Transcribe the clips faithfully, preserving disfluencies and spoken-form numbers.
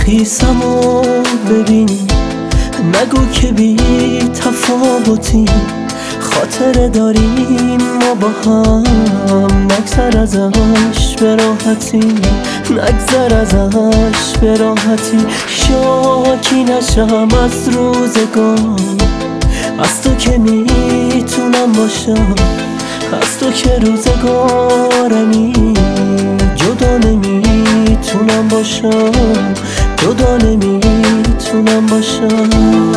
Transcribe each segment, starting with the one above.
خیسم و ببین، نگو که بی تفاوتی، خاطره داریم ما با هم، نگذر ازش به راحتی، نگذر ازش به راحتی. شاکی نشم از روزگار، از تو که میتونم باشم، از تو که روزگارمی، جدا نمیتونم باشم، جدا نمیتونم باشم.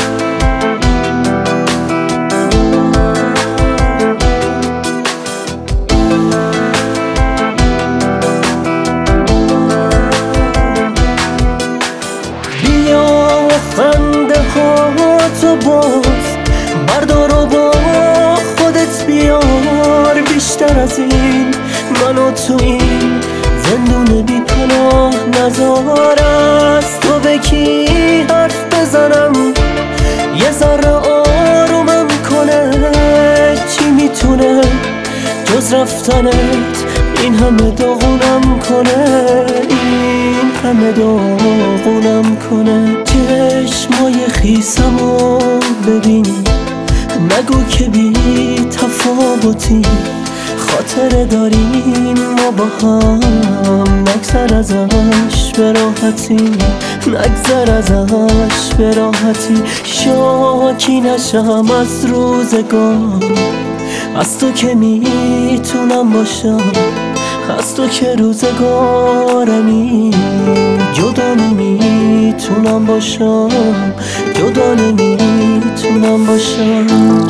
خنده ها تو باز بردار و با خودت بیار، بیشتر از این منو تو این زندون بی پناه نذار. از تو به کی حرف بزنم یه ذره آرومم کنه، چی میتونه جز رفتنت این همه داغونم کنه، این همه داغونم کنه. چشمای خیسمو ببین، نگو که بی تفاوتی، خاطره داریم ما با هم، نگذر ازش به راحتی، نگذر ازش به راحتی. شاکی نشم از روزگار، از تو که میتونم باشم، از تو که روزگارمی، جدا نمیتونم باشم، جدا نمیتونم باشم.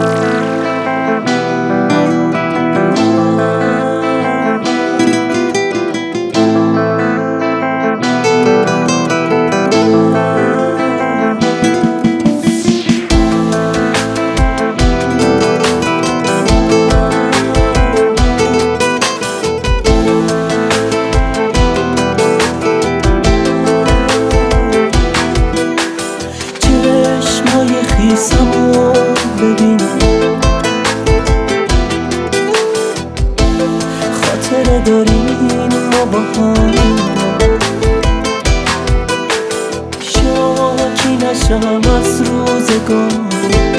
خیسمو ببین، خاطره داریم ما با هم، شاکی نشم از روزگار.